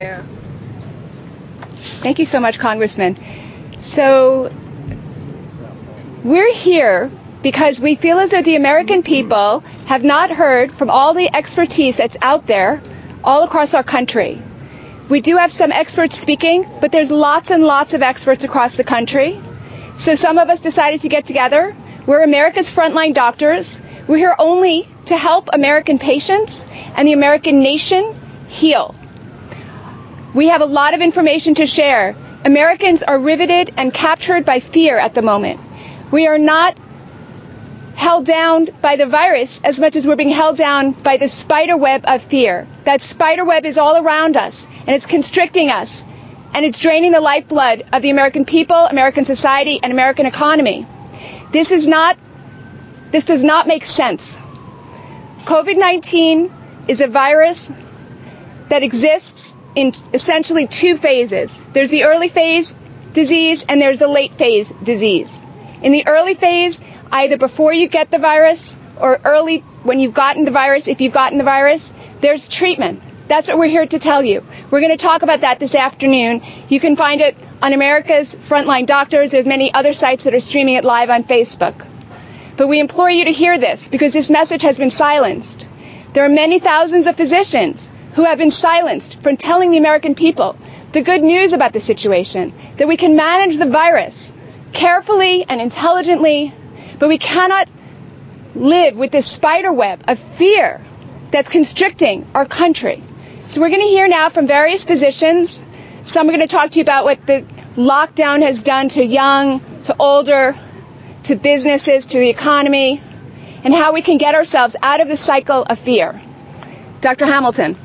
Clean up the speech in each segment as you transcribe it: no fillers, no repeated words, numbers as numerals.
Thank you so much, Congressman. So we're here because we feel as though the American people have not heard from all the expertise that's out there all across our country. We do have some experts speaking, but there's lots and lots of experts across the country. So some of us decided to get together. We're America's frontline doctors. We're here only to help American patients and the American nation heal. We have a lot of information to share. Americans are riveted and captured by fear at the moment. We are not held down by the virus as much as we're being held down by the spider web of fear. That spider web is all around us, and it's constricting us, and it's draining the lifeblood of the American people, American society, and American economy. This does not make sense. COVID-19 is a virus that exists in essentially two phases. There's the early phase disease and there's the late phase disease. In the early phase, either before you get the virus or early when you've gotten the virus, if you've gotten the virus, there's treatment. That's what we're here to tell you. We're going to talk about that this afternoon. You can find it on America's Frontline Doctors. There's many other sites that are streaming it live on Facebook. But we implore you to hear this because this message has been silenced. There are many thousands of physicians who have been silenced from telling the American people the good news about the situation, that we can manage the virus carefully and intelligently, but we cannot live with this spider web of fear that's constricting our country. So we're going to hear now from various physicians. Some are going to talk to you about what the lockdown has done to young, to older, to businesses, to the economy, and how we can get ourselves out of the cycle of fear. Dr. Hamilton.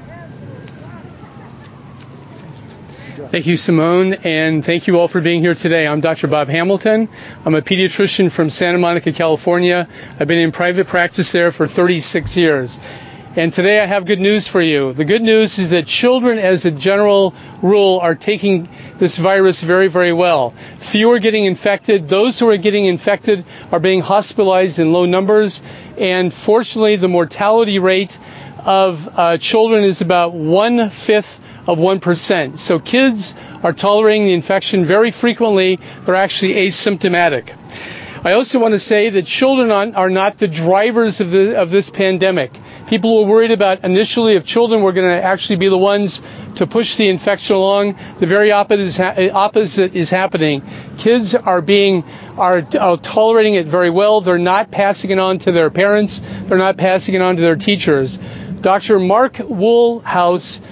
Thank you, Simone, and thank you all for being here today. I'm Dr. Bob Hamilton. I'm a pediatrician from Santa Monica, California. I've been in private practice there for 36 years. And today I have good news for you. The good news is that children, as a general rule, are taking this virus very, very well. Few are getting infected. Those who are getting infected are being hospitalized in low numbers. And fortunately, the mortality rate of children is about 1/5 of 1%. So kids are tolerating the infection very frequently. They're actually asymptomatic. I also want to say that children are not the drivers of this pandemic. People were worried about initially if children were going to actually be the ones to push the infection along. The very opposite is happening. Kids are tolerating it very well. They're not passing it on to their parents. They're not passing it on to their teachers. Dr. Mark Woolhouse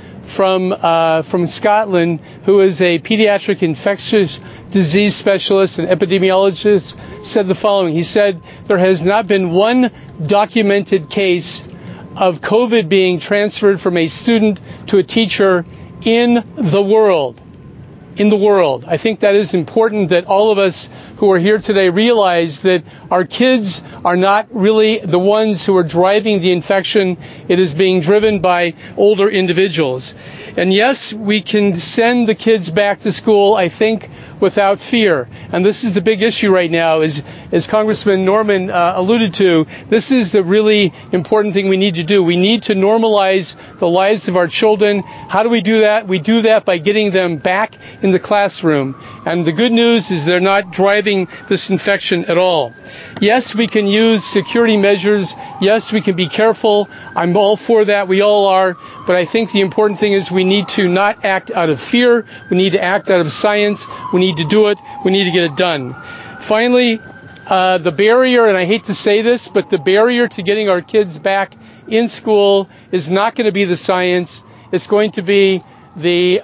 from Scotland, who is a pediatric infectious disease specialist and epidemiologist, said the following. He said, there has not been one documented case of COVID being transferred from a student to a teacher in the world. In the world. I think that is important that all of us who are here today realize that our kids are not really the ones who are driving the infection. It is being driven by older individuals. And yes, we can send the kids back to school, I think, without fear. And this is the big issue right now, as Congressman Norman alluded to. This is the really important thing we need to do. We need to normalize the lives of our children. How do we do that? We do that by getting them back in the classroom. And the good news is they're not driving this infection at all. Yes, we can use security measures. Yes, we can be careful. I'm all for that. We all are. But I think the important thing is we need to not act out of fear. We need to act out of science. We need to do it. We need to get it done. Finally, the barrier, and I hate to say this, but the barrier to getting our kids back in school is not going to be the science. It's going to be the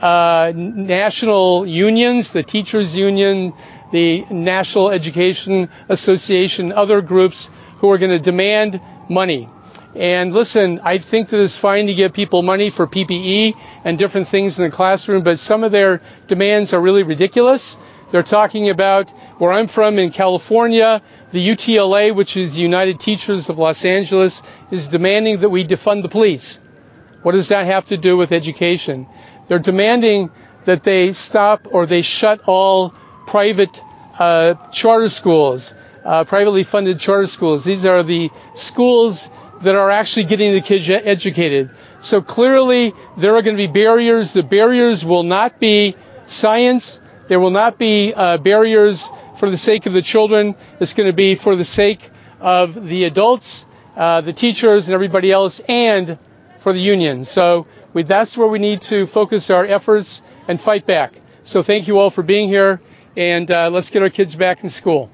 national unions, the teachers union, the National Education Association, other groups who are going to demand money. And listen, I think that it's fine to give people money for PPE and different things in the classroom, but some of their demands are really ridiculous. They're talking about, where I'm from in California, the UTLA, which is the United Teachers of Los Angeles, is demanding that we defund the police. What does that have to do with education? They're demanding that they stop or they shut all private charter schools, privately funded charter schools. These are the schools that are actually getting the kids educated. So clearly there are going to be barriers. The barriers will not be science. There will not be barriers for the sake of the children. It's going to be for the sake of the adults, the teachers, and everybody else, and for the union. So that's where we need to focus our efforts and fight back. So thank you all for being here, and let's get our kids back in school.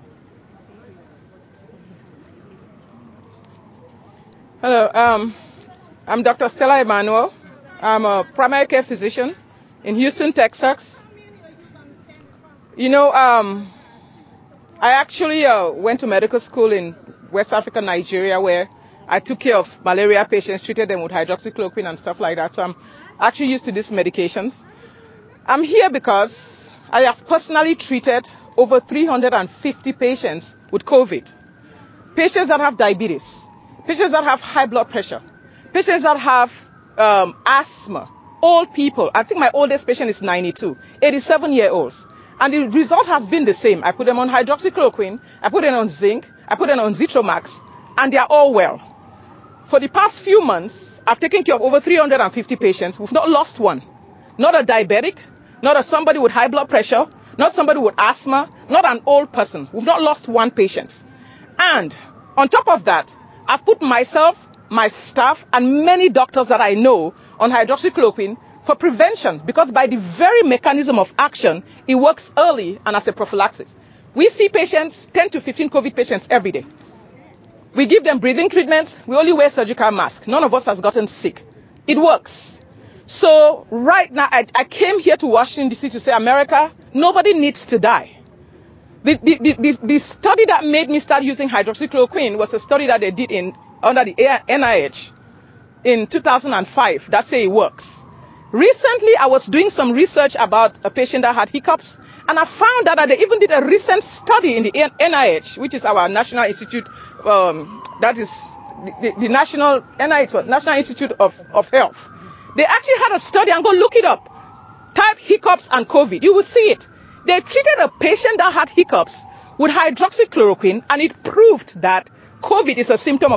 Hello, I'm Dr. Stella Emanuel. I'm a primary care physician in Houston, Texas. You know, I actually went to medical school in West Africa, Nigeria, where I took care of malaria patients, treated them with hydroxychloroquine and stuff like that. So I'm actually used to these medications. I'm here because I have personally treated over 350 patients with COVID. Patients that have diabetes, patients that have high blood pressure, patients that have asthma, old people. I think my oldest patient is 92, 87-year-olds. And the result has been the same. I put them on hydroxychloroquine, I put them on zinc, I put them on Zithromax, and they are all well. For the past few months, I've taken care of over 350 patients. We've not lost one. Not a diabetic, not a somebody with high blood pressure, not somebody with asthma, not an old person. We've not lost one patient. And on top of that, I've put myself, my staff, and many doctors that I know on hydroxychloroquine for prevention, because by the very mechanism of action, it works early and as a prophylaxis. We see patients, 10 to 15 COVID patients every day. We give them breathing treatments. We only wear surgical masks. None of us has gotten sick. It works. So right now, I came here to Washington, D.C. to say, America, nobody needs to die. The study that made me start using hydroxychloroquine was a study that they did under the NIH in 2005 that say it works. Recently, I was doing some research about a patient that had hiccups, and I found out that they even did a recent study in the NIH, which is our National Institute, that is the National NIH, National Institute of Health. They actually had a study, and go look it up. Type hiccups and COVID. You will see it. They treated a patient that had hiccups with hydroxychloroquine, and it proved that COVID is a symptom of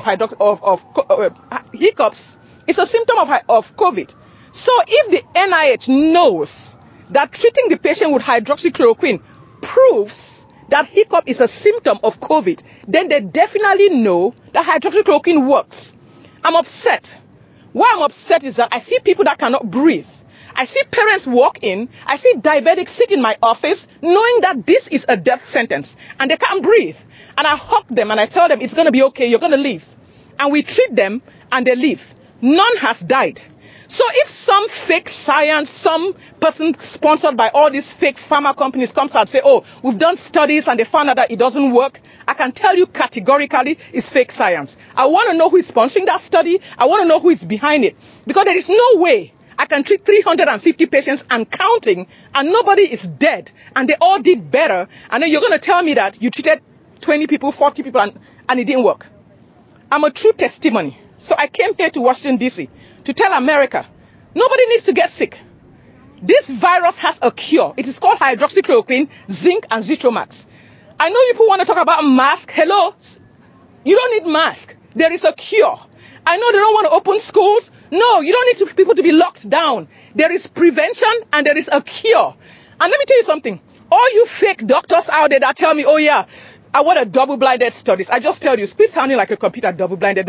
hiccups. It's a symptom of COVID. So if the NIH knows that treating the patient with hydroxychloroquine proves that hiccup is a symptom of COVID, then they definitely know that hydroxychloroquine works. I'm upset. Why I'm upset is that I see people that cannot breathe. I see parents walk in. I see diabetics sit in my office knowing that this is a death sentence and they can't breathe. And I hug them and I tell them it's going to be okay. You're going to live. And we treat them and they live. None has died. So if some fake science, some person sponsored by all these fake pharma companies comes out and say, oh, we've done studies and they found out that it doesn't work, I can tell you categorically it's fake science. I want to know who is sponsoring that study. I want to know who is behind it. Because there is no way I can treat 350 patients and counting and nobody is dead and they all did better. And then you're going to tell me that you treated 20 people, 40 people and it didn't work. I'm a true testimony. So I came here to Washington, D.C. to tell America, nobody needs to get sick. This virus has a cure. It is called hydroxychloroquine, zinc, and Zithromax. I know people want to talk about mask. Hello? You don't need mask. There is a cure. I know they don't want to open schools. No, you don't need people to be locked down. There is prevention and there is a cure. And let me tell you something. All you fake doctors out there that tell me, oh yeah, I want a double-blinded studies. I just tell you, quit sounding like a computer, double-blinded.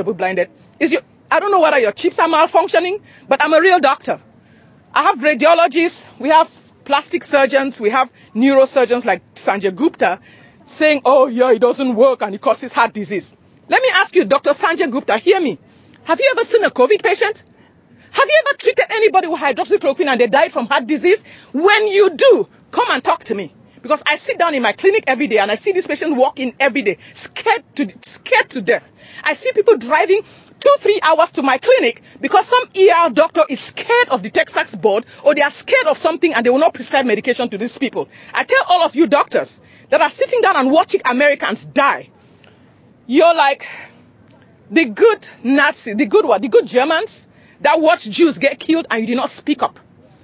I don't know whether your chips are malfunctioning, but I'm a real doctor. I have radiologists, we have plastic surgeons, we have neurosurgeons like Sanjay Gupta saying, oh yeah, it doesn't work and it causes heart disease. Let me ask you, Dr. Sanjay Gupta, hear me. Have you ever seen a COVID patient? Have you ever treated anybody with hydroxychloroquine and they died from heart disease? When you do, come and talk to me. Because I sit down in my clinic every day and I see this patient walk in every day, scared to death. I see people driving 2-3 hours to my clinic because some ER doctor is scared of the Texas board or they are scared of something and they will not prescribe medication to these people. I tell all of you doctors that are sitting down and watching Americans die, you're like the good Nazi, the good Germans that watch Jews get killed and you did not speak up.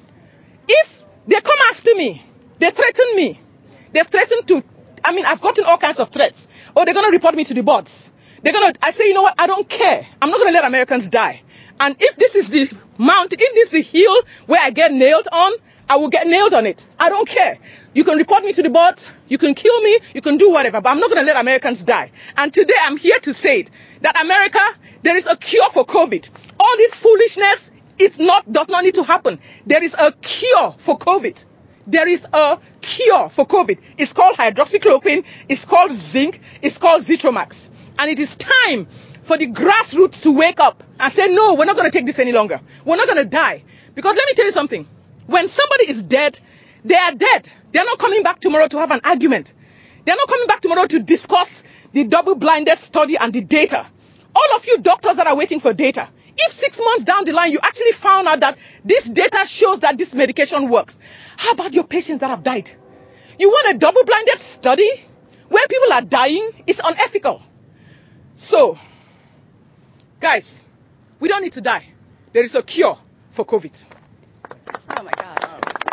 If they come after me, they threaten me. They've threatened to, I've gotten all kinds of threats. Oh, they're going to report me to the boards. I say, you know what? I don't care. I'm not going to let Americans die. And if this is the mountain, if this is the hill where I get nailed on, I will get nailed on it. I don't care. You can report me to the board. You can kill me. You can do whatever. But I'm not going to let Americans die. And today I'm here to say it, that America, there is a cure for COVID. All this foolishness does not need to happen. There is a cure for COVID. There is a cure for COVID. It's called hydroxychloroquine. It's called zinc. It's called Zithromax. And it is time for the grassroots to wake up and say, no, we're not going to take this any longer. We're not going to die. Because let me tell you something. When somebody is dead, they are dead. They're not coming back tomorrow to have an argument. They're not coming back tomorrow to discuss the double-blinded study and the data. All of you doctors that are waiting for data, if 6 months down the line you actually found out that this data shows that this medication works, how about your patients that have died? You want a double-blinded study where people are dying? It's unethical. So, guys, we don't need to die. There is a cure for COVID. Oh my God.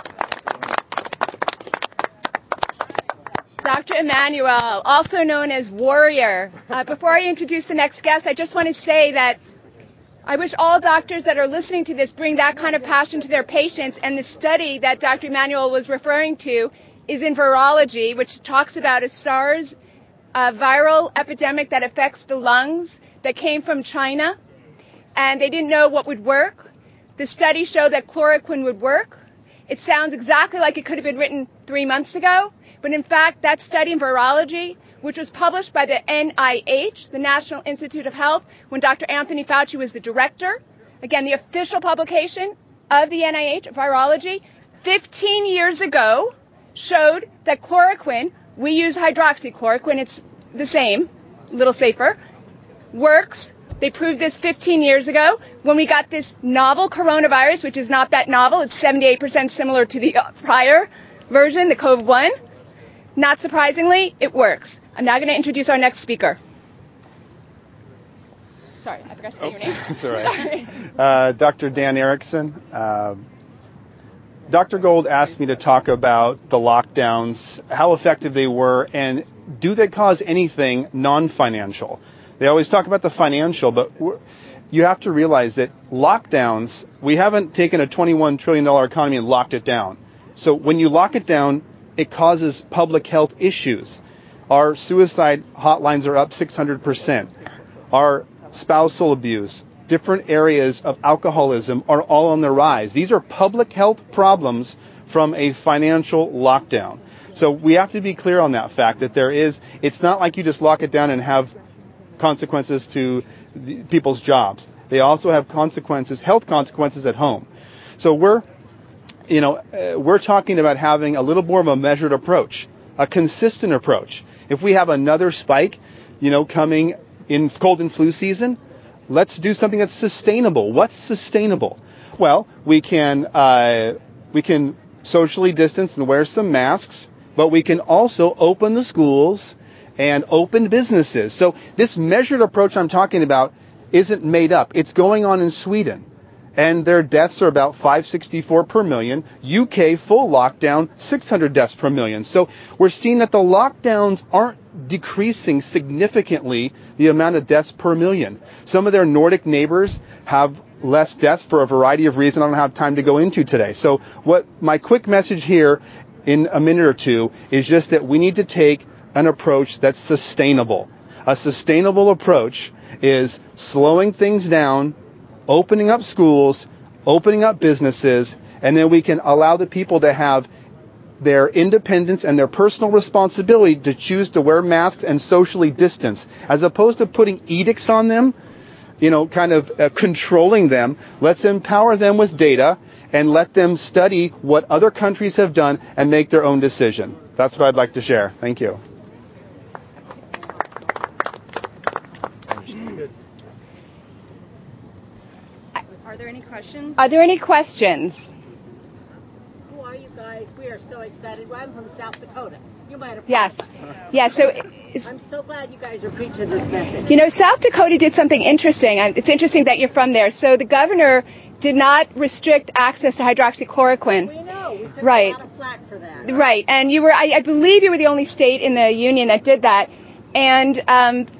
Dr. Emanuel, also known as Warrior. Before I introduce the next guest, I just want to say that I wish all doctors that are listening to this bring that kind of passion to their patients. And the study that Dr. Emanuel was referring to is in virology, which talks about a SARS viral epidemic that affects the lungs that came from China. And they didn't know what would work. The study showed that chloroquine would work. It sounds exactly like it could have been written 3 months ago. But in fact, that study in virology, which was published by the NIH, the National Institute of Health, when Dr. Anthony Fauci was the director, again, the official publication of the NIH, virology, 15 years ago, showed that chloroquine, we use hydroxychloroquine, it's the same, a little safer, works. They proved this 15 years ago when we got this novel coronavirus, which is not that novel. It's 78% similar to the prior version, the COVID-1. Not surprisingly, it works. I'm now going to introduce our next speaker. Sorry, I forgot to say your name. That's all right. Dr. Dan Erickson. Dr. Gold asked me to talk about the lockdowns, how effective they were, and do they cause anything non-financial? They always talk about the financial, but you have to realize that lockdowns, we haven't taken a $21 trillion economy and locked it down. So when you lock it down, it causes public health issues. Our suicide hotlines are up 600%. Our spousal abuse, different areas of alcoholism are all on the rise. These are public health problems from a financial lockdown. So we have to be clear on that fact that it's not like you just lock it down and have consequences to people's jobs. They also have consequences, health consequences at home. So we're talking about having a little more of a measured approach, a consistent approach. If we have another spike, coming in cold and flu season, let's do something that's sustainable. What's sustainable? Well, we can socially distance and wear some masks, but we can also open the schools and open businesses. So this measured approach I'm talking about isn't made up. It's going on in Sweden. And their deaths are about 564 per million. UK, full lockdown, 600 deaths per million. So we're seeing that the lockdowns aren't decreasing significantly the amount of deaths per million. Some of their Nordic neighbors have less deaths for a variety of reasons I don't have time to go into today. So what my quick message here in a minute or two is just that we need to take an approach that's sustainable. A sustainable approach is slowing things down, opening up schools, opening up businesses, and then we can allow the people to have their independence and their personal responsibility to choose to wear masks and socially distance, as opposed to putting edicts on them, controlling them. Let's empower them with data and let them study what other countries have done and make their own decision. That's what I'd like to share. Thank you. Are there any questions? Are there any questions? Who are you guys? We are so excited. I'm from South Dakota. You might have. Yes. Yeah. So I'm so glad you guys are preaching this message. South Dakota did something interesting. It's interesting that you're from there. So the governor did not restrict access to hydroxychloroquine. We know. We took Right. a lot of flack for that. Right. And I believe you were the only state in the union that did that. And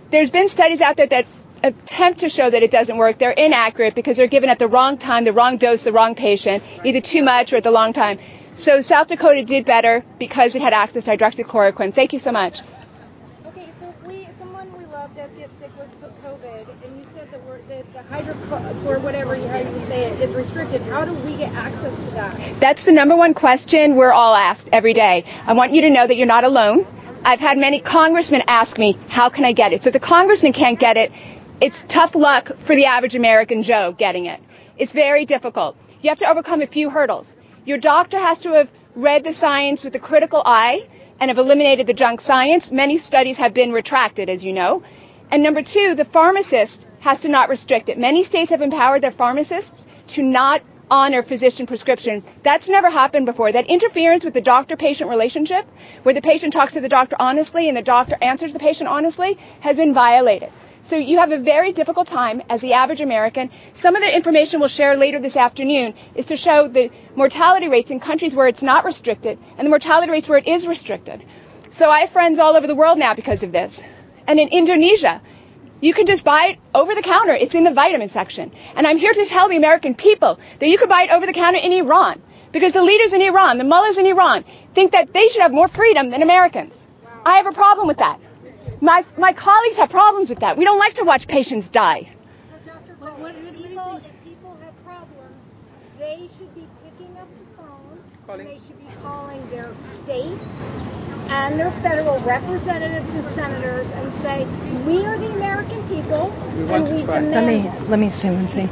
there's been studies out there that attempt to show that it doesn't work. They're inaccurate because they're given at the wrong time, the wrong dose, the wrong patient, either too much or at the long time. So South Dakota did better because it had access to hydroxychloroquine. Thank you so much. Okay, so if someone we love does get sick with COVID, and you said that the hydrochlor, whatever how you say it, is restricted, how do we get access to that? That's the number one question we're all asked every day. I want you to know that you're not alone. I've had many congressmen ask me, how can I get it? So if the congressman can't get it, it's tough luck for the average American Joe getting it. It's very difficult. You have to overcome a few hurdles. Your doctor has to have read the science with a critical eye and have eliminated the junk science. Many studies have been retracted, as you know. And number two, the pharmacist has to not restrict it. Many states have empowered their pharmacists to not honor physician prescription. That's never happened before. That interference with the doctor-patient relationship, where the patient talks to the doctor honestly and the doctor answers the patient honestly, has been violated. So you have a very difficult time as the average American. Some of the information we'll share later this afternoon is to show the mortality rates in countries where it's not restricted and the mortality rates where it is restricted. So I have friends all over the world now because of this. And in Indonesia, you can just buy it over the counter. It's in the vitamin section. And I'm here to tell the American people that you could buy it over the counter in Iran because the leaders in Iran, the mullahs in Iran, think that they should have more freedom than Americans. I have a problem with that. My colleagues have problems with that. We don't like to watch patients die. So, Dr. Cole, if people have problems, they should be picking up the phone and they should be calling their state and their federal representatives and senators and say, we are the American people and we demand Let me say one thing.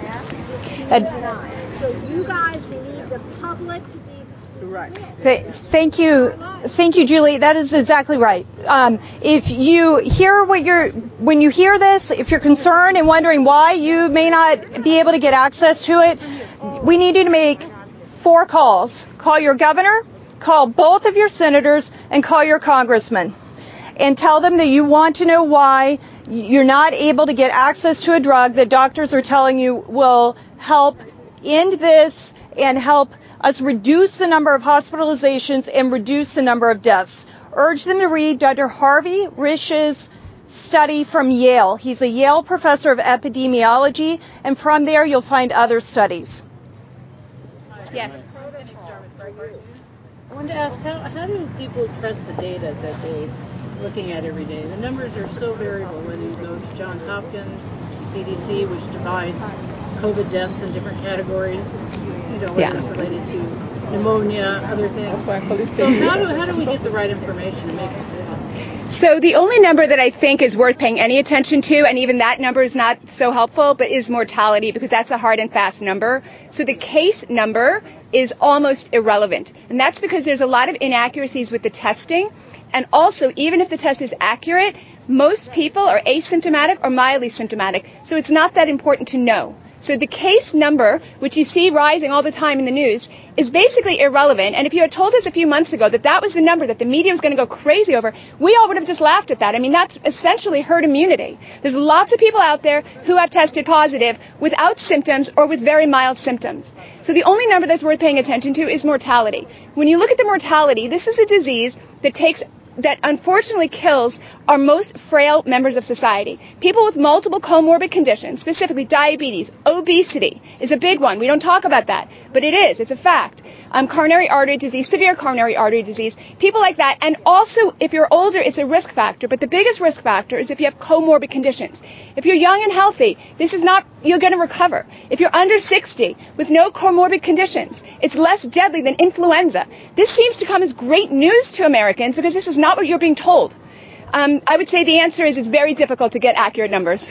So you guys need the public to be Right. Thank you, Julie. That is exactly right. If you hear when you hear this, if you're concerned and wondering why you may not be able to get access to it, we need you to make 4 calls. Call your governor, call both of your senators, and call your congressman. And tell them that you want to know why you're not able to get access to a drug that doctors are telling you will help end this and help us reduce the number of hospitalizations and reduce the number of deaths. Urge them to read Dr. Harvey Risch's study from Yale. He's a Yale professor of epidemiology, and from there you'll find other studies. Yes. I wanted to ask, how do people trust the data that they're looking at every day? The numbers are so variable, whether you go to Johns Hopkins, CDC, which divides COVID deaths in different categories, whether it's related to pneumonia, other things. So how do we get the right information to make decisions? So the only number that I think is worth paying any attention to, and even that number is not so helpful, but is mortality, because that's a hard and fast number. So the case number is almost irrelevant. And that's because there's a lot of inaccuracies with the testing. And also, even if the test is accurate, most people are asymptomatic or mildly symptomatic. So it's not that important to know. So the case number, which you see rising all the time in the news, is basically irrelevant. And if you had told us a few months ago that that was the number that the media was going to go crazy over, we all would have just laughed at that. I mean, that's essentially herd immunity. There's lots of people out there who have tested positive without symptoms or with very mild symptoms. So the only number that's worth paying attention to is mortality. When you look at the mortality, this is a disease that unfortunately kills our most frail members of society. People with multiple comorbid conditions, specifically diabetes, obesity is a big one. We don't talk about that, but it is. It's a fact. Coronary artery disease, severe coronary artery disease, people like that. And also, if you're older, it's a risk factor. But the biggest risk factor is if you have comorbid conditions. If you're young and healthy, you're going to recover. If you're under 60 with no comorbid conditions, it's less deadly than influenza. This seems to come as great news to Americans because this is not what you're being told. I would say the answer is it's very difficult to get accurate numbers.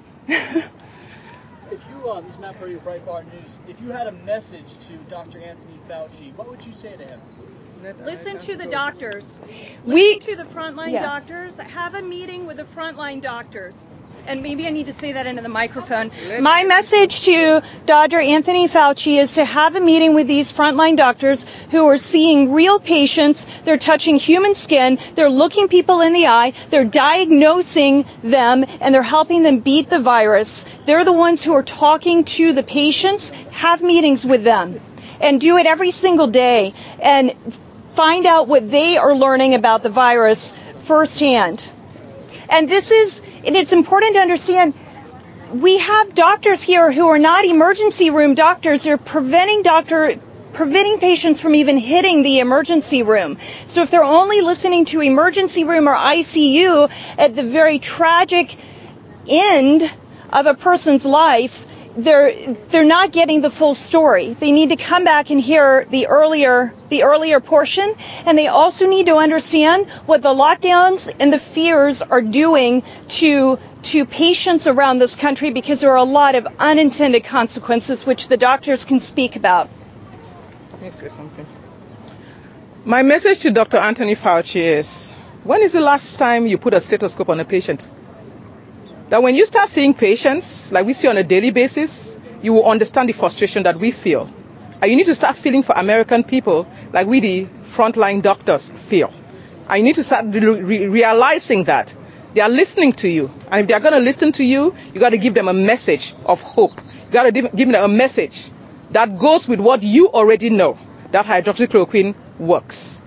If you, this is Matt Purdy of Breitbart News, if you had a message to Dr. Anthony Fauci, what would you say to him? Listen to the doctors. Listen to the frontline doctors. Have a meeting with the frontline doctors. And maybe I need to say that into the microphone. My message to Dr. Anthony Fauci is to have a meeting with these frontline doctors who are seeing real patients. They're touching human skin. They're looking people in the eye. They're diagnosing them, and they're helping them beat the virus. They're the ones who are talking to the patients. Have meetings with them. And do it every single day. And find out what they are learning about the virus firsthand. And this is And it's important to understand we have doctors here who are not emergency room doctors. They're preventing patients from even hitting the emergency room. So if they're only listening to emergency room or ICU at the very tragic end of a person's life, they're not getting the full story. They need to come back and hear the earlier portion, and they also need to understand what the lockdowns and the fears are doing to patients around this country, because there are a lot of unintended consequences which the doctors can speak about. Let me say something. My message to Dr. Anthony Fauci is, when is the last time you put a stethoscope on a patient? That when you start seeing patients, like we see on a daily basis, you will understand the frustration that we feel. And you need to start feeling for American people like we, the frontline doctors, feel. And you need to start realizing that they are listening to you. And if they are going to listen to you, you got to give them a message of hope. You got to give them a message that goes with what you already know, that hydroxychloroquine works.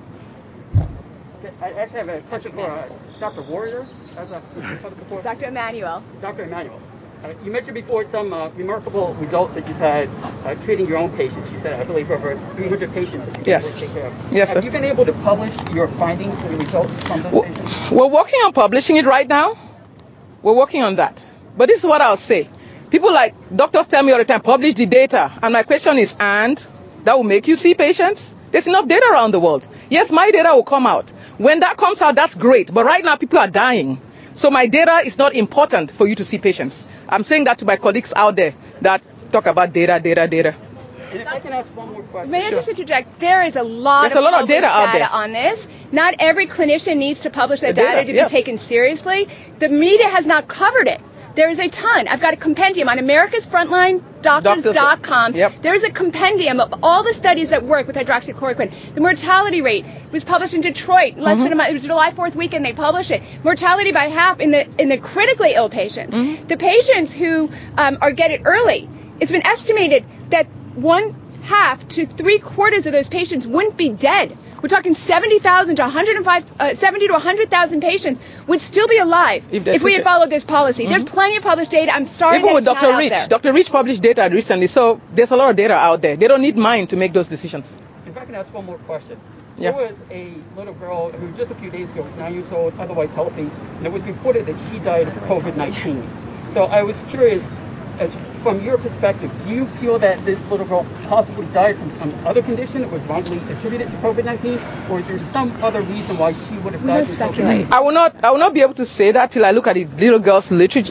I actually have a question for Dr. Warrior. Dr. Emanuel. Dr. Emanuel. You mentioned before some remarkable results that you've had treating your own patients. You said, I believe, over 300 patients that you've been able to take care of. Yes, sir. Have you been able to publish your findings and the results from those patients? We're working on publishing it right now. We're working on that. But this is what I'll say. People like doctors tell me all the time, publish the data. And my question is, and that will make you see patients? There's enough data around the world. Yes, my data will come out. When that comes out, that's great. But right now, people are dying. So my data is not important for you to see patients. I'm saying that to my colleagues out there that talk about data. And if I can ask one more question. May I just interject? There is a lot of data out there on this. Not every clinician needs to publish that data to yes. be taken seriously. The media has not covered it. There is a ton. I've got a compendium on AmericasFrontlineDoctors.com. Yep. There's a compendium of all the studies that work with hydroxychloroquine. The mortality rate was published in Detroit less than a month. It was July 4th weekend they published it. Mortality by half in the critically ill patients. The patients who get it early, it's been estimated that 1/2 to 3/4 of those patients wouldn't be dead. We're talking 70,000 to 100,000 patients would still be alive if we had followed this policy. There's plenty of published data. I'm sorry even that with it's Dr. not Rich. out there. Dr. Rich published data recently, so there's a lot of data out there. They don't need mine to make those decisions. If I can ask one more question. Yeah. There was a little girl who just a few days ago was 9 years old, otherwise healthy, and it was reported that she died of COVID-19. So I was curious, from your perspective, do you feel that this little girl possibly died from some other condition that was wrongly attributed to COVID-19, or is there some other reason why she would have died from COVID-19? I will not be able to say that till I look at the little girl's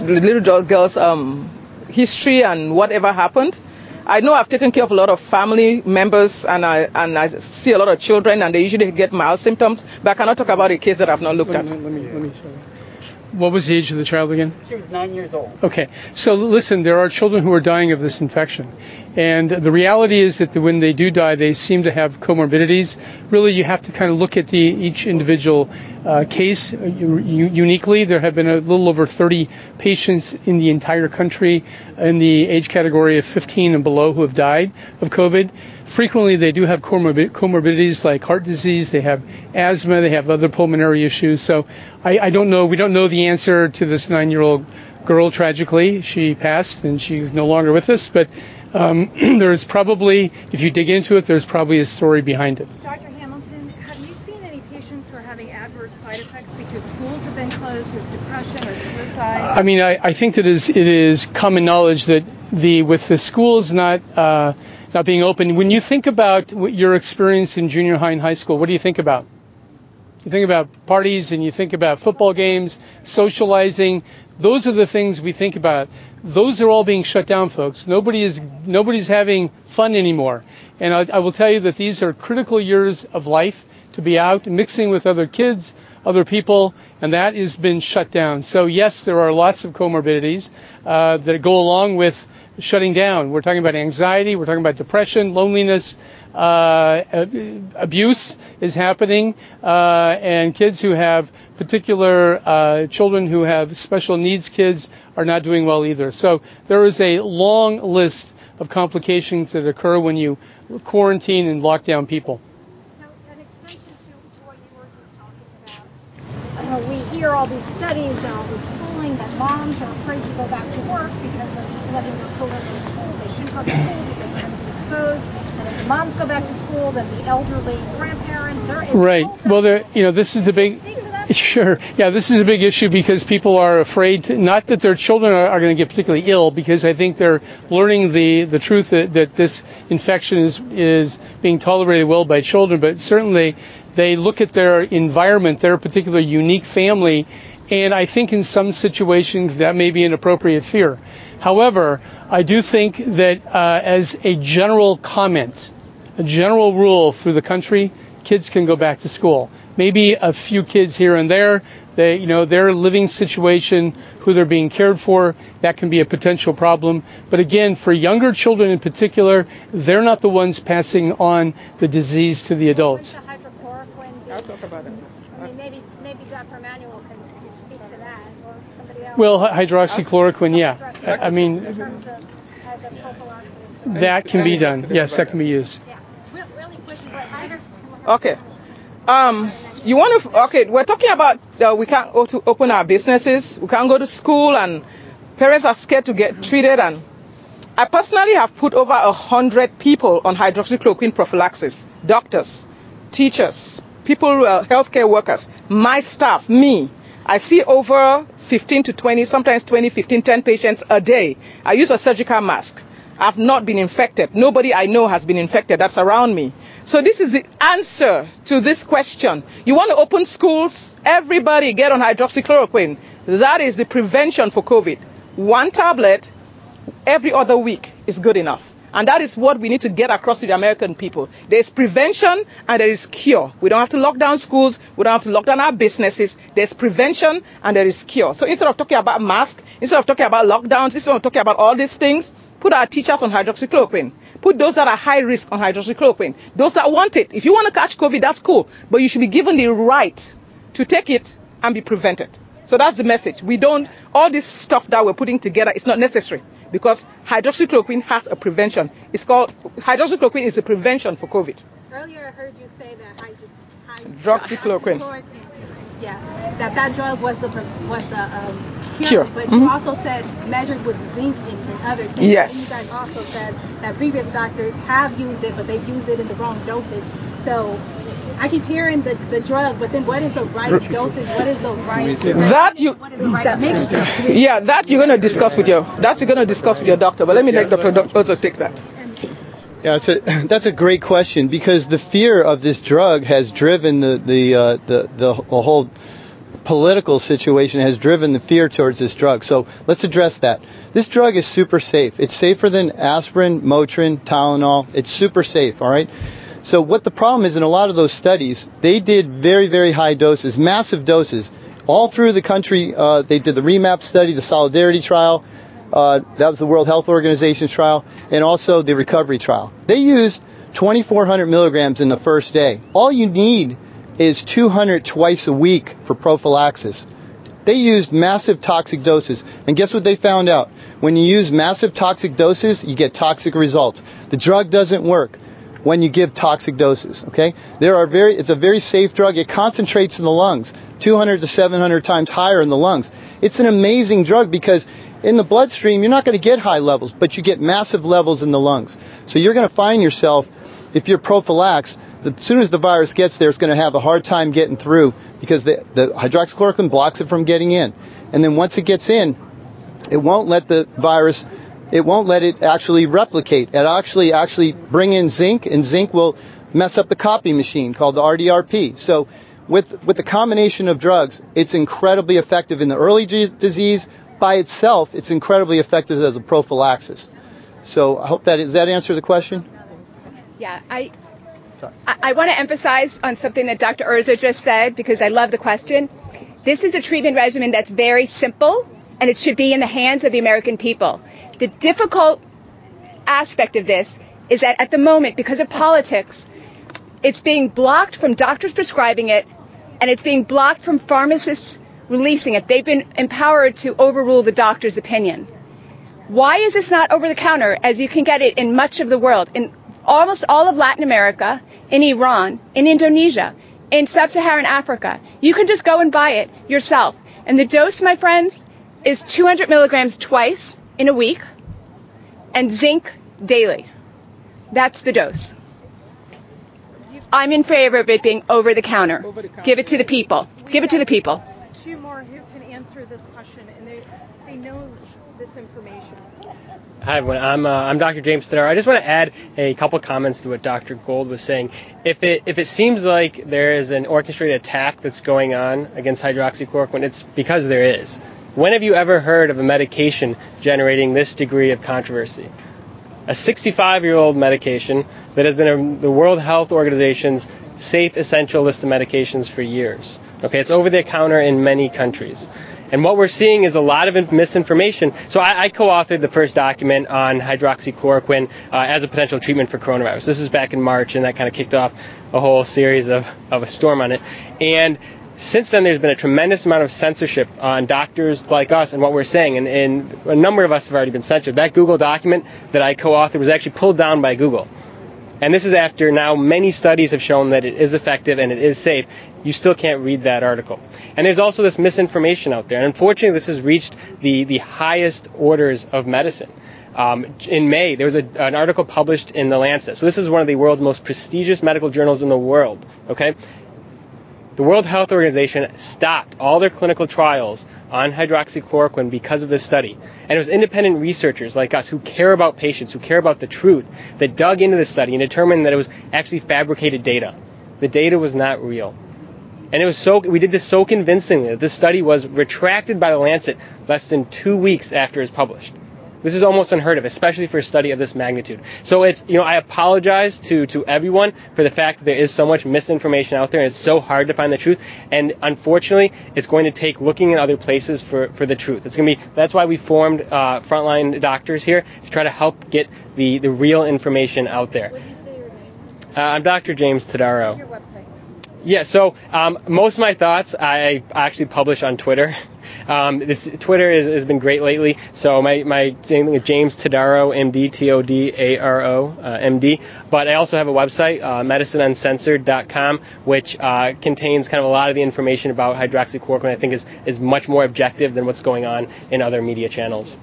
history and whatever happened. I know I've taken care of a lot of family members, and I see a lot of children, and they usually get mild symptoms, but I cannot talk about a case that I've not looked at. Let me show you. What was the age of the child again? She was 9 years old. Okay. So listen, there are children who are dying of this infection. And the reality is that when they do die, they seem to have comorbidities. Really, you have to kind of look at each individual case uniquely. There have been a little over 30 patients in the entire country in the age category of 15 and below who have died of COVID. Frequently, they do have comorbidities like heart disease, they have asthma, they have other pulmonary issues. So I don't know. We don't know the answer to this 9-year-old girl, tragically. She passed and she's no longer with us. But there's probably, if you dig into it, there's probably a story behind it. Dr. Hamilton, have you seen any patients who are having adverse side effects because schools have been closed with depression or suicide? I mean, I think that it is common knowledge that with the schools not being open, when you think about your experience in junior high and high school, what do you think about? You think about parties and you think about football games, socializing. Those are the things we think about. Those are all being shut down, folks. Nobody's having fun anymore. And I will tell you that these are critical years of life to be out mixing with other kids, other people, and that has been shut down. So yes, there are lots of comorbidities that go along with shutting down. We're talking about anxiety, we're talking about depression, loneliness, abuse is happening, and kids who have particular children who have special needs kids are not doing well either. So there is a long list of complications that occur when you quarantine and lock down people. So an extension to what you were just talking about, we hear all all these studies and all this polling that moms are afraid to go back to work because of letting their children go to school. They shouldn't go to school because they're going to be exposed. And if the moms go back to school, then the elderly grandparents, they're right. Well, this is the big. Sure. Yeah, this is a big issue because people are afraid, not that their children are going to get particularly ill, because I think they're learning the truth that this infection is being tolerated well by children, but certainly they look at their environment, their particular unique family, and I think in some situations that may be an appropriate fear. However, I do think that as a general comment, a general rule through the country, kids can go back to school. Maybe a few kids here and there, their living situation, who they're being cared for, that can be a potential problem. But again, for younger children in particular, they're not the ones passing on the disease to the adults. I'll talk about it. I mean, maybe Dr. Emanuel can speak to that, or somebody else. Well, hydroxychloroquine, yeah. I mean, in terms of as a prophylaxis. That can be done. Yes, that can be used. Yeah. Really quickly, Okay. We're talking about we can't go to open our businesses. We can't go to school, and parents are scared to get treated. And I personally have put over 100 people on hydroxychloroquine prophylaxis. Doctors, teachers, people, healthcare workers, my staff, me. I see over 15 to 20, sometimes 20, 15, 10 patients a day. I use a surgical mask. I've not been infected. Nobody I know has been infected that's around me. So this is the answer to this question. You want to open schools? Everybody get on hydroxychloroquine. That is the prevention for COVID. 1 tablet every other week is good enough. And that is what we need to get across to the American people. There is prevention and there is cure. We don't have to lock down schools. We don't have to lock down our businesses. There's prevention and there is cure. So instead of talking about masks, instead of talking about lockdowns, instead of talking about all these things, put our teachers on hydroxychloroquine. Put those that are high risk on hydroxychloroquine. Those that want it. If you want to catch COVID, that's cool. But you should be given the right to take it and be prevented. So that's the message. All this stuff that we're putting together is not necessary because hydroxychloroquine has a prevention. Hydroxychloroquine is a prevention for COVID. Earlier I heard you say that hydroxychloroquine. Yeah, that drug was the cure. But you also said measured with zinc and other things. Yes. And you guys also said that previous doctors have used it, but they've used it in the wrong dosage. So I keep hearing the drug, but then what is the right dosage? What is the right mixture? Yeah, that you're going to discuss with your doctor. But let me let Dr. also take that. Yeah, that's a great question because the fear of this drug has driven the whole political situation has driven the fear towards this drug. So let's address that. This drug is super safe. It's safer than aspirin, Motrin, Tylenol. It's super safe, all right? So what the problem is in a lot of those studies, they did very, very high doses, massive doses. All through the country, they did the REMAP study, the Solidarity trial. That was the World Health Organization trial, and also the recovery trial. They used 2,400 milligrams in the first day. All you need is 200 twice a week for prophylaxis. They used massive toxic doses, and guess what they found out? When you use massive toxic doses, you get toxic results. The drug doesn't work when you give toxic doses, okay? It's a very safe drug. It concentrates in the lungs, 200 to 700 times higher in the lungs. It's an amazing drug because in the bloodstream, you're not going to get high levels, but you get massive levels in the lungs. So you're going to find yourself, if you're prophylaxed, as soon as the virus gets there, it's going to have a hard time getting through because the hydroxychloroquine blocks it from getting in. And then once it gets in, it won't let the virus, it won't let it actually replicate. It actually bring in zinc, and zinc will mess up the copy machine called the RDRP. So with the combination of drugs, it's incredibly effective in the early disease. By itself, it's incredibly effective as a prophylaxis. So I hope does that answer the question? Yeah, I want to emphasize on something that Dr. Urza just said because I love the question. This is a treatment regimen that's very simple and it should be in the hands of the American people. The difficult aspect of this is that at the moment, because of politics, it's being blocked from doctors prescribing it and it's being blocked from pharmacists releasing it. They've been empowered to overrule the doctor's opinion. Why is this not over the counter as you can get it in much of the world? In almost all of Latin America, in Iran, in Indonesia, in sub-Saharan Africa. You can just go and buy it yourself. And the dose, my friends, is 200 milligrams twice in a week and zinc daily. That's the dose. I'm in favor of it being over the counter. Give it to the people. Give it to the people. Two more who can answer this question, and they know this information. Hi, everyone. I'm Dr. James Todaro. I just want to add a couple comments to what Dr. Gold was saying. If it seems like there is an orchestrated attack that's going on against hydroxychloroquine, it's because there is. When have you ever heard of a medication generating this degree of controversy? A 65-year-old medication that has been in the World Health Organization's safe essential list of medications for years. Okay, it's over the counter in many countries. And what we're seeing is a lot of misinformation. So I co-authored the first document on hydroxychloroquine as a potential treatment for coronavirus. This is back in March, and that kind of kicked off a whole series of a storm on it. And since then, there's been a tremendous amount of censorship on doctors like us and what we're saying, and a number of us have already been censored. That Google document that I co-authored was actually pulled down by Google. And this is after now many studies have shown that it is effective and it is safe. You still can't read that article. And there's also this misinformation out there. And unfortunately, this has reached the highest orders of medicine. In May, there was an article published in The Lancet. So this is one of the world's most prestigious medical journals in the world. Okay? The World Health Organization stopped all their clinical trials on hydroxychloroquine because of this study. And it was independent researchers like us who care about patients, who care about the truth, that dug into this study and determined that it was actually fabricated data. The data was not real. And we did this so convincingly that this study was retracted by The Lancet less than 2 weeks after it was published. This is almost unheard of, especially for a study of this magnitude. So I apologize to everyone for the fact that there is so much misinformation out there and it's so hard to find the truth. And unfortunately, it's going to take looking in other places for the truth. That's why we formed Frontline Doctors here, to try to help get the real information out there. What did you say your name was? I'm Dr. James Todaro. Your website. Yeah, so most of my thoughts I actually publish on Twitter. Twitter has been great lately. So my thing is James Todaro, MD, Todaro, MD. But I also have a website, medicineuncensored.com, which contains kind of a lot of the information about hydroxychloroquine. I think is much more objective than what's going on in other media channels.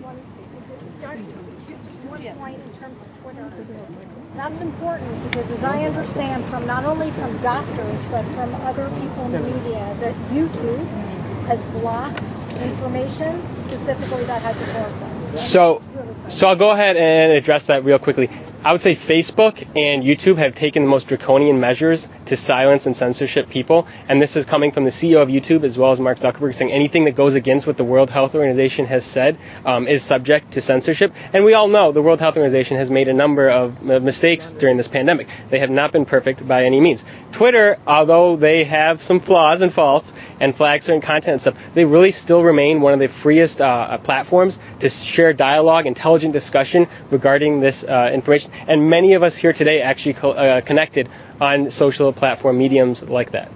That's important because, as I understand from not only from doctors but from other people in the media, that YouTube has blocked information specifically about hydroxychloroquine. So I'll go ahead and address that real quickly. I would say Facebook and YouTube have taken the most draconian measures to silence and censorship people, and this is coming from the CEO of YouTube as well as Mark Zuckerberg, saying anything that goes against what the World Health Organization has said is subject to censorship. And we all know the World Health Organization has made a number of mistakes during this pandemic. They have not been perfect by any means. Twitter, although they have some flaws and faults and flag certain content and stuff, they really still remain one of the freest platforms to share dialogue, intelligent discussion regarding this information. And many of us here today actually connected on social platform mediums like that.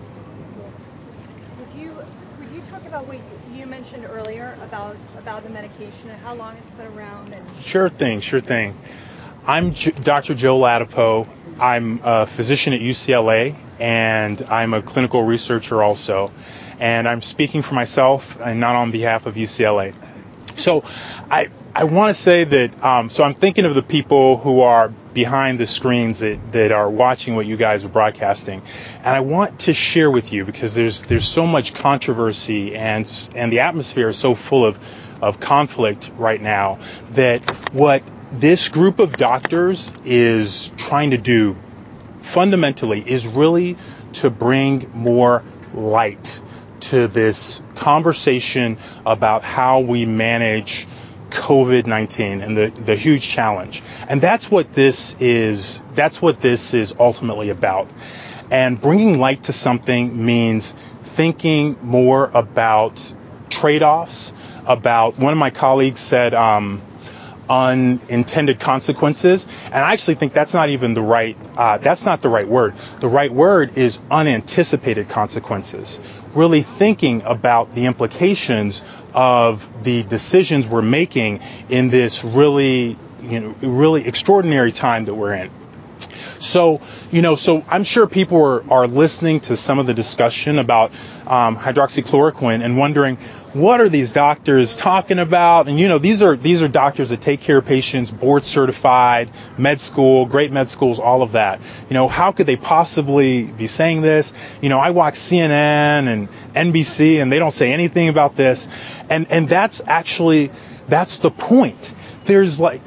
Would you talk about what you mentioned earlier about the medication and how long it's been around? Sure thing. I'm Dr. Joe Latipo. I'm a physician at UCLA, and I'm a clinical researcher also. And I'm speaking for myself and not on behalf of UCLA. So I want to say that, so I'm thinking of the people who are behind the screens that are watching what you guys are broadcasting. And I want to share with you, because there's so much controversy and the atmosphere is so full of conflict right now, that what this group of doctors is trying to do fundamentally is really to bring more light to this conversation about how we manage COVID-19 and the huge challenge. And that's what this is ultimately about. And bringing light to something means thinking more about trade-offs, about, one of my colleagues said, unintended consequences. And I actually think that's not even the right word. The right word is unanticipated consequences. Really thinking about the implications of the decisions we're making in this really extraordinary time that we're in. So, so I'm sure people are listening to some of the discussion about hydroxychloroquine and wondering, what are these doctors talking about? And, these are doctors that take care of patients, board certified, med school, great med schools, all of that. How could they possibly be saying this? I watch CNN and NBC and they don't say anything about this. And that's the point. There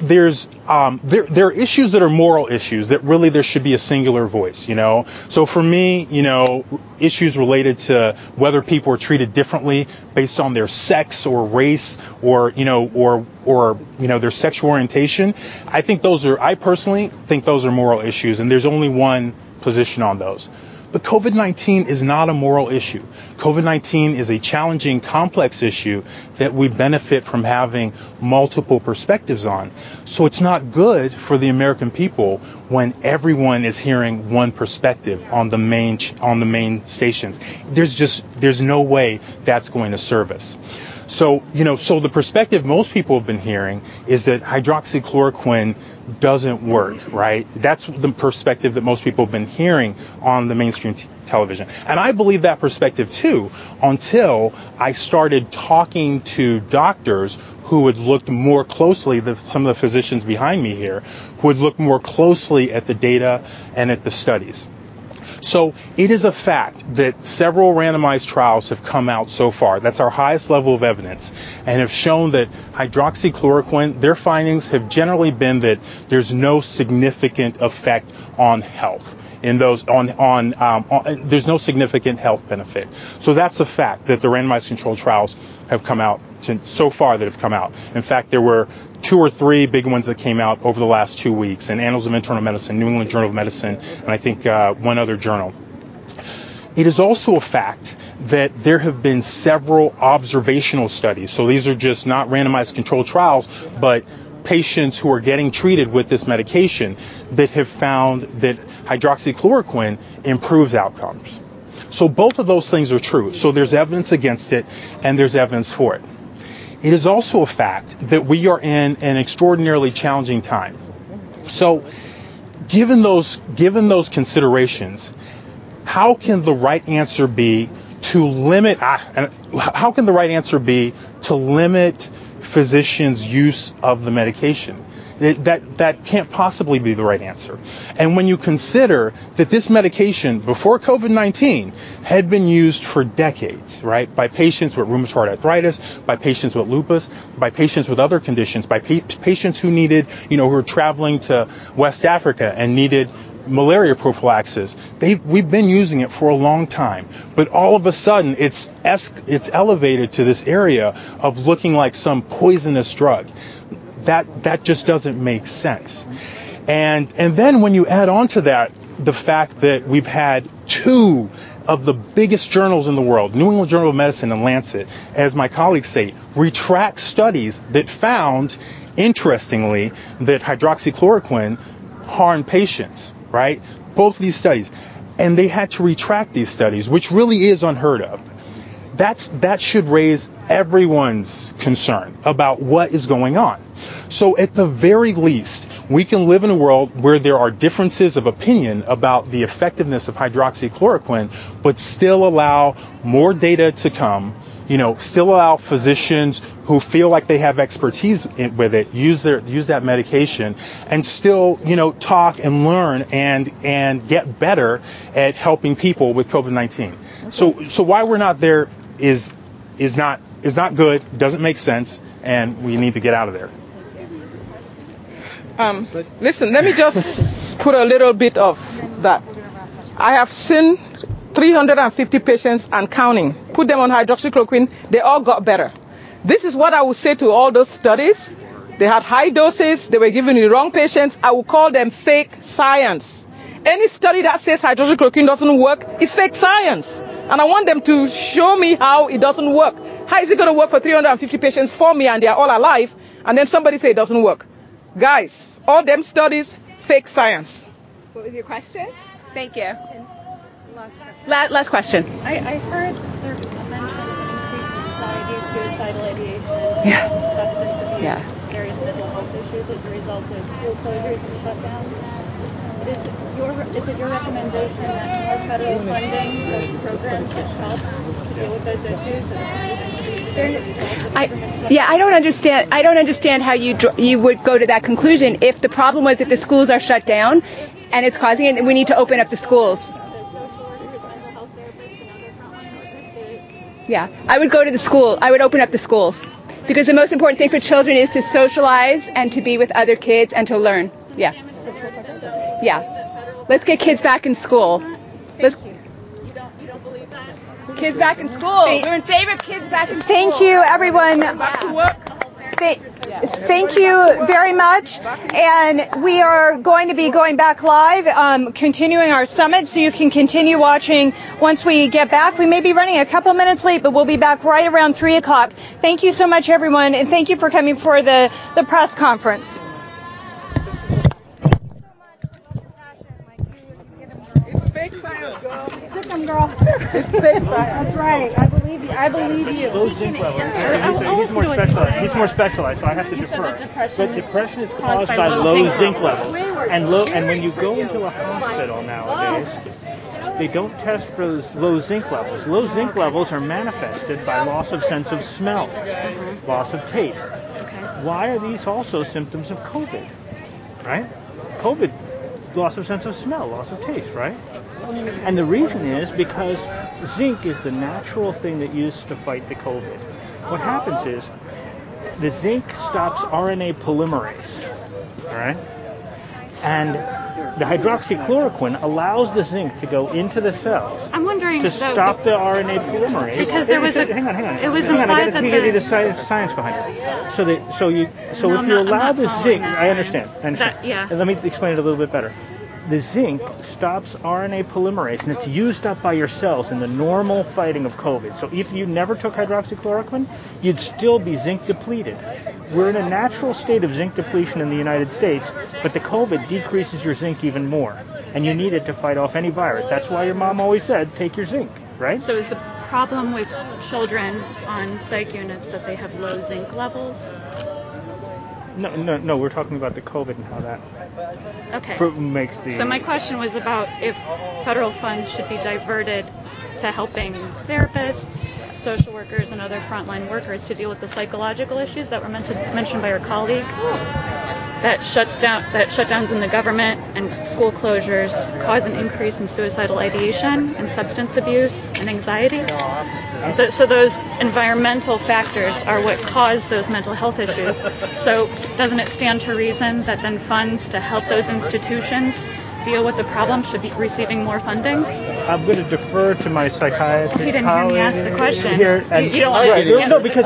are issues that are moral issues that really there should be a singular voice, So for me, issues related to whether people are treated differently based on their sex or race or their sexual orientation, I personally think those are moral issues, and there's only one position on those. But COVID-19 is not a moral issue. COVID-19 is a challenging, complex issue that we benefit from having multiple perspectives on. So it's not good for the American people when everyone is hearing one perspective on the main stations. There's no way that's going to serve us. So the perspective most people have been hearing is that hydroxychloroquine doesn't work, right? That's the perspective that most people have been hearing on the mainstream television. And I believe that perspective too, until I started talking to doctors who had looked more closely, some of the physicians behind me here, who had looked more closely at the data and at the studies. So it is a fact that several randomized trials have come out so far. That's our highest level of evidence, and have shown that hydroxychloroquine, their findings have generally been that there's no significant effect on health. There's no significant health benefit. So that's a fact that the randomized controlled trials have come out so far that have come out. In fact, there were 2 or 3 big ones that came out over the last 2 weeks in Annals of Internal Medicine, New England Journal of Medicine, and I think one other journal. It is also a fact that there have been several observational studies. So these are just not randomized controlled trials, but patients who are getting treated with this medication that have found that hydroxychloroquine improves outcomes. So both of those things are true. So there's evidence against it and there's evidence for it. It is also a fact that we are in an extraordinarily challenging time. So given those considerations, how can the right answer be to limit physicians' use of the medication? That can't possibly be the right answer. And when you consider that this medication, before COVID-19, had been used for decades, right, by patients with rheumatoid arthritis, by patients with lupus, by patients with other conditions, by patients who needed, who were traveling to West Africa and needed malaria prophylaxis. We've been using it for a long time, but all of a sudden it's elevated to this area of looking like some poisonous drug. That just doesn't make sense. And then when you add on to that the fact that we've had 2 of the biggest journals in the world, New England Journal of Medicine and Lancet, as my colleagues say, retract studies that found, interestingly, that hydroxychloroquine harmed patients, right? Both of these studies. And they had to retract these studies, which really is unheard of. That should raise everyone's concern about what is going on. So at the very least, we can live in a world where there are differences of opinion about the effectiveness of hydroxychloroquine, but still allow more data to come, still allow physicians who feel like they have expertise with it, use that medication, and still, talk and learn and get better at helping people with COVID-19. Okay. So why we're not there is not good, doesn't make sense, and we need to get out of there. Listen, let me just put a little bit of that. I have seen 350 patients and counting. Put them on hydroxychloroquine, they all got better. This is what I would say to all those studies. They had high doses, they were given the wrong patients. I would call them fake science. Any study that says hydroxychloroquine doesn't work is fake science. And I want them to show me how it doesn't work. How is it going to work for 350 patients for me and they're all alive, and then somebody say it doesn't work? Guys, all them studies, fake science. What was your question? Thank you. Last question. I heard there mention increased anxiety, suicidal ideation, substance abuse, various mental health issues as a result of school closures and shutdowns. Is it your recommendation that more federal funding of programs that help to deal with those issues? I don't understand how you would go to that conclusion if the problem was that the schools are shut down and it's causing it, and we need to open up the schools. Yeah, I would go to the school. I would open up the schools because the most important thing for children is to socialize and to be with other kids and to learn. Yeah. Let's get kids back in school. Kids back in school. We're in favor of kids back in school. Thank you, everyone. Back to work. Thank you very much. And we are going to be going back live, continuing our summit, so you can continue watching once we get back. We may be running a couple minutes late, but we'll be back right around 3 o'clock. Thank you so much, everyone, and thank you for coming for the press conference. It's fake science, girl. Pick them, girl. It's fake science. That's right. I believe you. I believe you. Low zinc levels. He's more specialized, so I have to defer. But depression is caused by low zinc levels. And when you go into a hospital nowadays, they don't test for those low zinc levels. Low zinc levels are manifested by loss of sense of smell, loss of taste. Why are these also symptoms of COVID? Right? COVID, loss of sense of smell, loss of taste, right? And the reason is because zinc is the natural thing that used to fight the COVID. What happens is the zinc stops RNA polymerase, all right? And the hydroxychloroquine allows the zinc to go into the cells. I'm wondering to stop the RNA polymerase. Because there was hang on. It was hang on, implied I got to give you the science behind it. So if you allow the zinc, I understand. Let me explain it a little bit better. The zinc stops RNA polymerase, and it's used up by your cells in the normal fighting of COVID. So if you never took hydroxychloroquine, you'd still be zinc depleted. We're in a natural state of zinc depletion in the United States, but the COVID decreases your zinc even more, and you need it to fight off any virus. That's why your mom always said, take your zinc, right? So is the problem with children on psych units that they have low zinc levels? No, we're talking about the COVID and how that makes the... So my question was about if federal funds should be diverted to helping therapists, social workers, and other frontline workers to deal with the psychological issues that were mentioned by your colleague. That shutdowns in the government and school closures cause an increase in suicidal ideation and substance abuse and anxiety. So those environmental factors are what cause those mental health issues. So doesn't it stand to reason that then funds to help those institutions deal with the problem should be receiving more funding? I'm going to defer to my psychiatrist. You didn't hear me ask the question. Here, and you don't want to no, because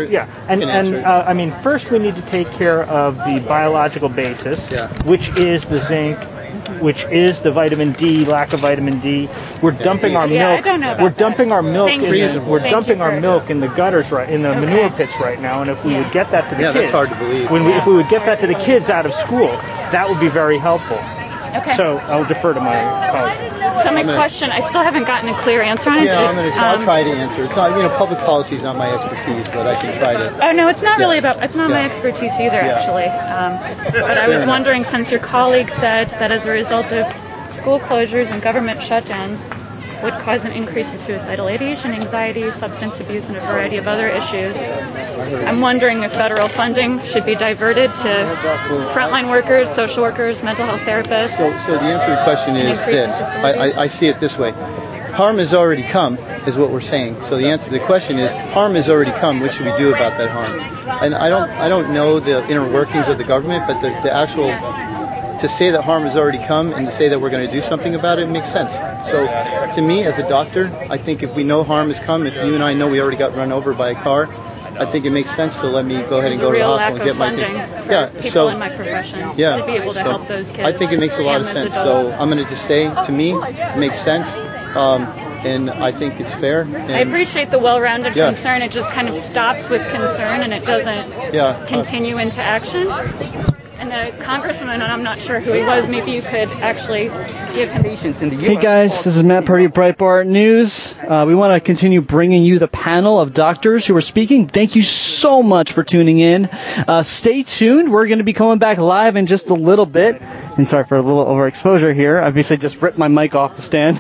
I mean, first we need to take care of the biological basis, which is the zinc, which is the vitamin D, lack of vitamin D. We're dumping our milk. I don't know about we're dumping our milk. We're dumping our milk in the gutters in the manure pits right now. And if we would get that to the kids, that's hard to believe. If we would get that to the kids out of school, that would be very helpful. Okay. So I'll defer to my colleague. So my question, I still haven't gotten a clear answer on it. I'll try to answer. It's not, public policy is not my expertise, but I can try to. Oh no, it's not really about. It's not my expertise either, actually. But I was wondering, since your colleague said that as a result of school closures and government shutdowns would cause an increase in suicidal ideation, anxiety, substance abuse, and a variety of other issues. I'm wondering if federal funding should be diverted to frontline workers, social workers, mental health therapists. So the answer to your question is this. I see it this way. Harm has already come, is what we're saying. So the answer to the question is, harm has already come. What should we do about that harm? And I don't know the inner workings of the government, but the actual... to say that harm has already come and to say that we're going to do something about it makes sense. So to me, as a doctor, I think if we know harm has come, if you and I know we already got run over by a car, I think it makes sense to let me go ahead and go to the hospital and get my thing. People in my profession to be able to help those kids. I think it makes a lot of sense. So I'm going to just say, to me, it makes sense. And I think it's fair. And I appreciate the well-rounded concern. It just kind of stops with concern and it doesn't continue into action. And the congressman, and I'm not sure who he was, maybe you could actually give him patience in the U.S. Hey guys, this is Matt Purdy of Breitbart News. We want to continue bringing you the panel of doctors who are speaking. Thank you so much for tuning in. Stay tuned. We're going to be coming back live in just a little bit. And sorry for a little overexposure here. I basically just ripped my mic off the stand.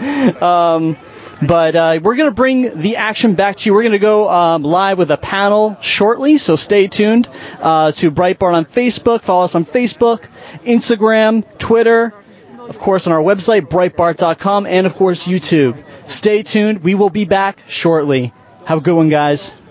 But we're going to bring the action back to you. We're going to go live with a panel shortly, so stay tuned to Breitbart on Facebook. Follow us on Facebook, Instagram, Twitter, of course on our website, Breitbart.com, and of course YouTube. Stay tuned. We will be back shortly. Have a good one, guys.